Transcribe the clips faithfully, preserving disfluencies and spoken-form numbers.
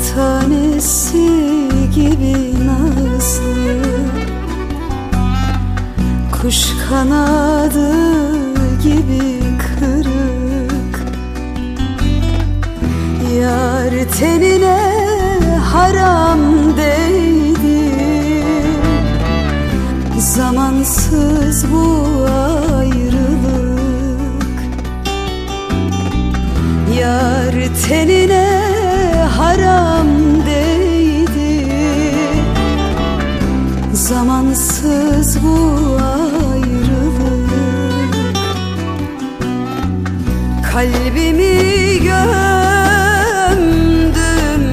tanesi gibi nazlı, kuş kanadı gibi kırık. Yar tenine haram değdi, zamansız bu ayrılık. Yar tenine haram değdi, zamansız bu ayrılık. Kalbimi gömdüm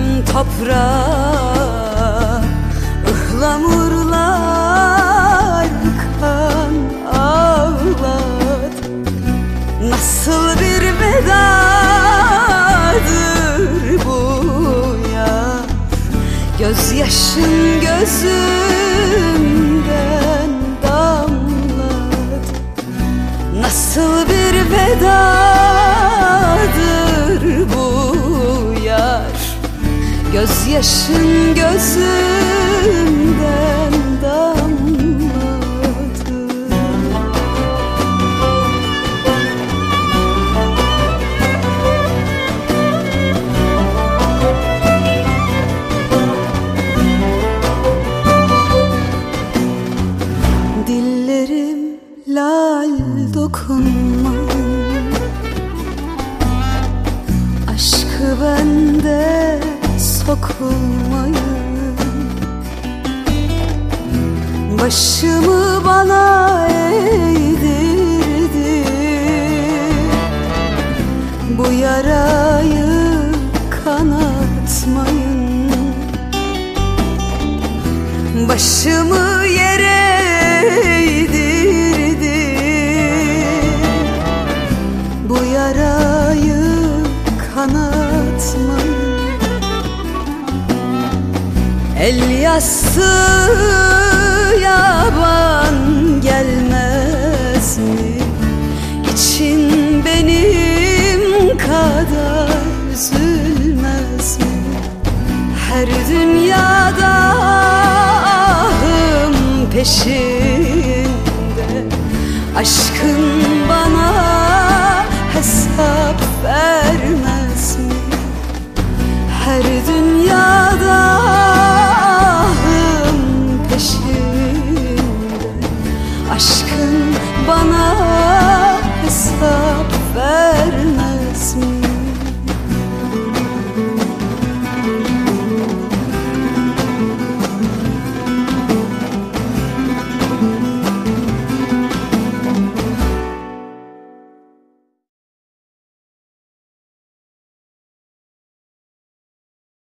toprağa, ıhlamurlar kan ağladı. Nasıl bir vedadır bu ya, gözyaşın gözümden damladı. Nasıl bir vedadır bu yar, gözyaşın gözümden damladı. Dillerim lal dokunmayın, aşkı bende sokulmayın. Başımı bana eğdirdi, bu yarayı kanatmayın. Başımı yere eğdirdi, bu yarayı kanatmayın. El yassı yaban gelmez mi? İçin benim kadar üzülmez mi? Her dünyada ahım peşinde, aşkın bana hesap vermez mi? Her dünyada ahım peşinde, aşkın bana hesap vermez mi?